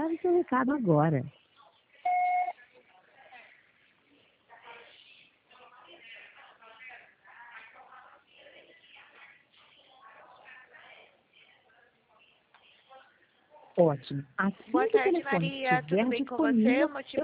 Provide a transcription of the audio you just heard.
passando seu recado agora. Ótimo. Assim Boa que o tarde, telefone Maria. estiver Tudo bem com você? disponível, O motivo